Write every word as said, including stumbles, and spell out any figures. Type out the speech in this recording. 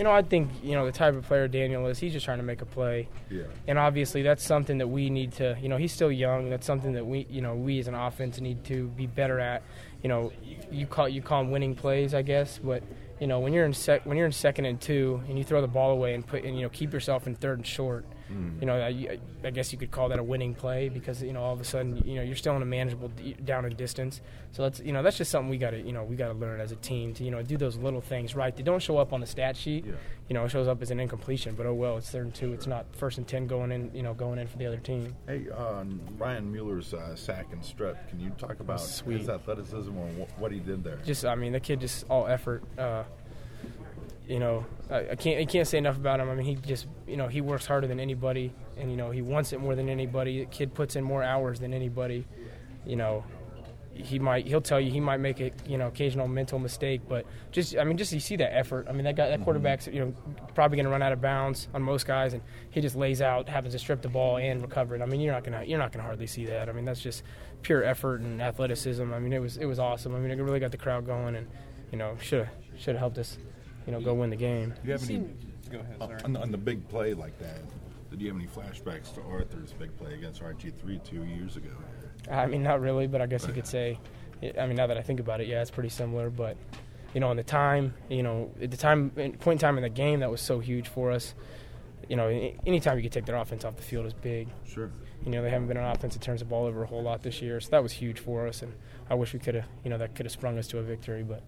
You know, I think, you know, the type of player Daniel is, he's just trying to make a play. Yeah. And obviously that's something that we need to, you know, he's still young. That's something that we, you know, we as an offense need to be better at. You know, you call you call them winning plays, I guess, but you know, when you're in sec, when you're in second and two and you throw the ball away and put and you know keep yourself in third and short, mm. you know, I, I guess you could call that a winning play because you know all of a sudden you know you're still in a manageable d- down and distance. So that's you know that's just something we got to you know we got to learn as a team to you know do those little things right. They don't show up on the stat sheet. Yeah. You know, it shows up as an incompletion, but oh well, it's third and two. It's not first and ten going in. You know, going in for the other team. Hey, uh, Ryan Mueller's uh, sack and strut. Can you talk about Sweet. his athleticism or wh- what he did there? Just, I mean, the kid just all effort. Uh, you know, I, I can't I can't say enough about him. I mean, he just, you know, he works harder than anybody, and you know, he wants it more than anybody. The kid puts in more hours than anybody. You know, he might he'll tell you he might make a you know occasional mental mistake, but just I mean, just you see that effort. I mean, that guy that quarterback's you know probably going to run out of bounds on most guys, and he just lays out, happens to strip the ball and recover it. I mean, you're not gonna you're not gonna hardly see that. I mean, that's just pure effort and athleticism. I mean, it was it was awesome. I mean, it really got the crowd going, and you know should should have helped us. You know, go win the game. Do you have any Go ahead, sorry. on, on the big play like that? Did you have any flashbacks to Arthur's big play against R G three two years ago? I mean, not really, but I guess you could say. I mean, now that I think about it, yeah, it's pretty similar. But you know, in the time, you know, at the time, point in time in the game, that was so huge for us. You know, anytime you could take their offense off the field is big. Sure. You know, they haven't been an offense that turns the ball over a whole lot this year, so that was huge for us. And I wish we could have, you know, that could have sprung us to a victory, but.